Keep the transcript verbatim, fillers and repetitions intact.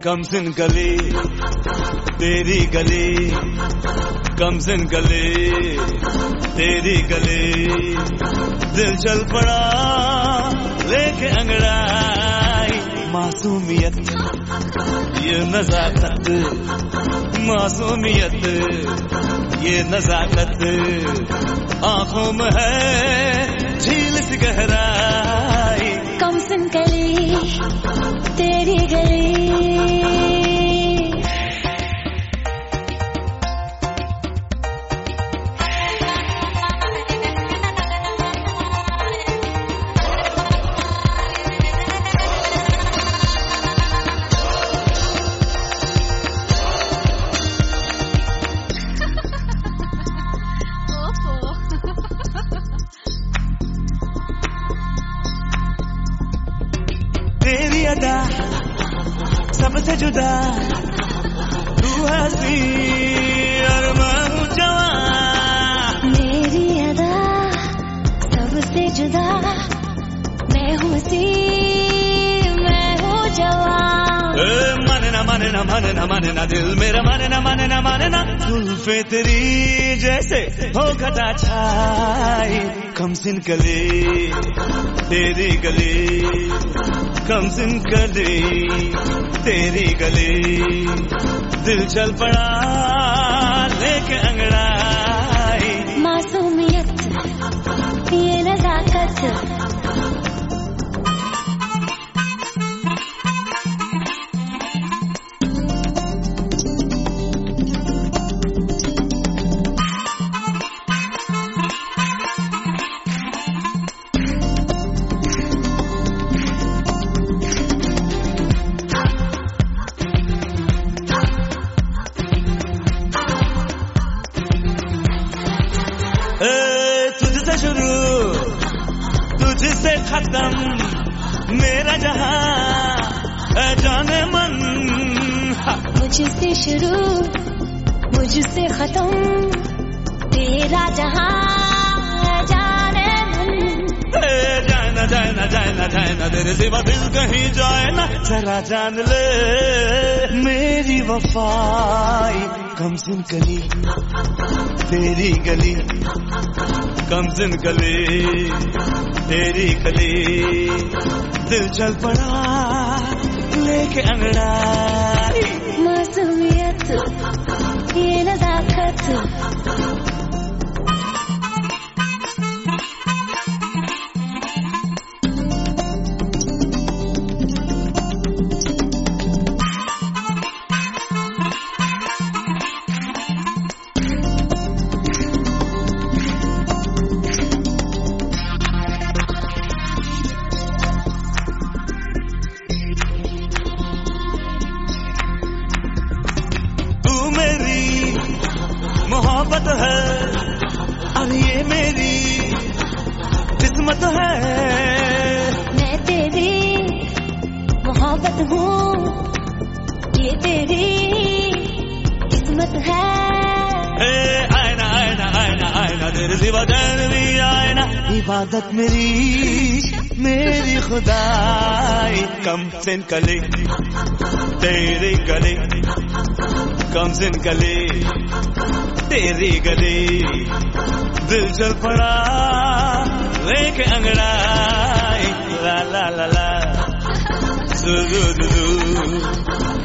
कमसिन गली तेरी गली, कमसिन गली तेरी गली, दिल चल पड़ा लेके अंगड़ाई। मासूमियत ये नजाकत, मासूमियत ये नजाकत, आंखों में है झील सी गहराई। कमसिन गली तेरी गली, तेरी अदा सबसे जुदा, तू हंसी और मैं हूँ जवां। मेरी अदा सबसे जुदा, मैं हूँ हंसी मैं हूँ जवान। माने ना माने ना माने ना माने ना दिल मेरा, माने ना माने ना माने ना। जुल्फे तेरी जैसे हो घटा छाई। कमसिन गली तेरी गली, कमसिन गली तेरी गली, दिल चल पड़ा लेके अंगड़ाई। मासूमियत ये नजाकत, तुझसे शुरू तुझसे खत्म मेरा जहां जाने मन। मुझसे शुरू मुझसे खत्म तेरा जहां जाने मन। जाए ना जाए ना जाए ना जाए ना तेरे सिवा दिल कहीं जाए ना, जरा जान ले मेरी वफाई। कमसिन गली तेरी गली, कमसिन गली तेरी गली, दिल चल पड़ा लेके अंगड़ाई। मासूमियत ये नजाकत, मोहब्बत है और ये मेरी किस्मत है। मैं तेरी मोहब्बत हूँ, ये तेरी किस्मत है। आयना आयना आयना आयना तेरे सिवा जान भी आयना, इबादत मेरी मेरी खुदाई। कमसिन गली तेरी गली, कमसिन गली तेरी गली, दिल चल पड़ा लेके अंगड़ाई। ला ला ला ला, जू जू जू।